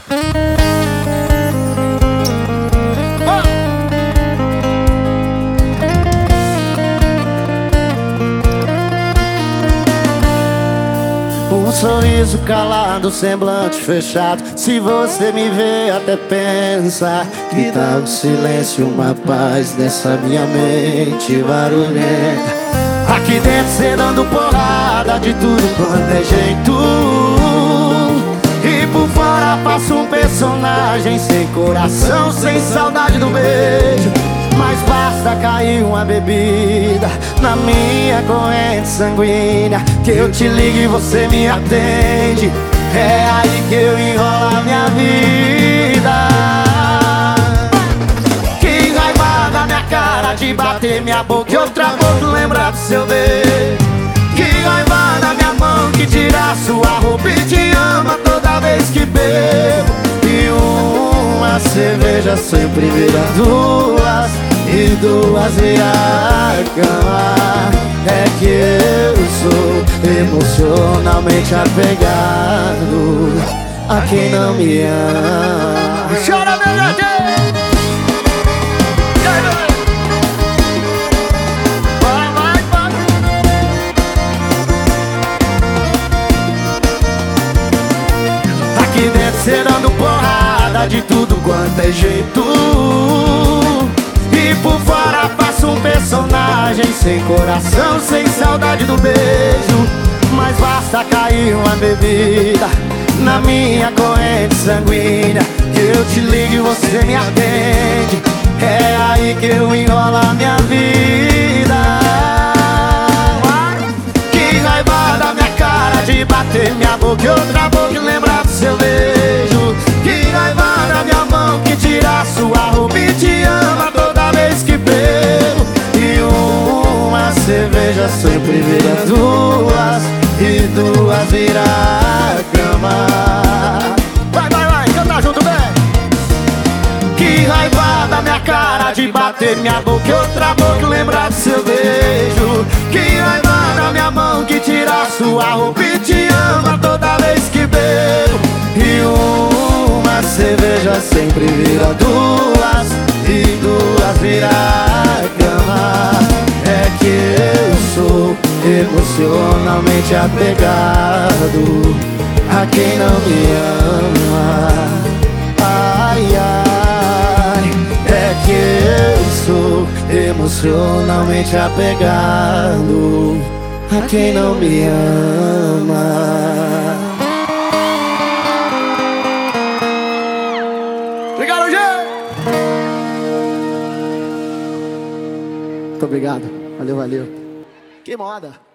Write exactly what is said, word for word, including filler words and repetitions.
Um sorriso calado, semblante fechado. Se você me vê até pensa que tá o silêncio, uma paz nessa minha mente barulhenta. Aqui dentro cê dando porrada de tudo quanto é jeito, e por fora faço um personagem sem coração, sem saudade do beijo. Mas basta cair uma bebida na minha corrente sanguínea, que eu te ligo e você me atende. É aí que eu enrolo a minha vida. Que raiva da minha cara de bater minha boca e outra boca lembrar do seu beijo. Que raiva da minha mão que tira sua roupa e te ama toda vez que bebo. E uma cerveja sempre vira duas, e duas vira a cama. É que eu sou emocionalmente apegado a quem não me ama. Chora, meu gente! Vai, vai, vai! Aqui dentro cê dando porrada de tudo quanto é jeito, e por fora faço um personagem sem coração, sem saudade do beijo. Mas basta cair uma bebida na minha corrente sanguínea, que eu te ligo e você me atende. É aí que eu enrolo a minha vida. Que raiva da minha cara de bater minha boca e outra boca lembrar do seu beijo. Que raiva da minha mão que tira sua roupa e te ama toda vez que bebo. E uma cerveja sempre vira duas, e duas vira a cama. Vai, vai, vai, canta junto, bem. Que raiva da minha cara de bater minha boca e outra boca lembrar do seu beijo. Que raiva da minha mão que tira sua roupa e te ama toda vez que bebo. E uma cerveja sempre vira duas, e duas vira a cama. É que eu sou emocionalmente apegado a quem não me ama. Ai, ai, é que eu sou emocionalmente apegado a quem não me ama. Obrigado, gente! Muito obrigado. Valeu, valeu. Que moda!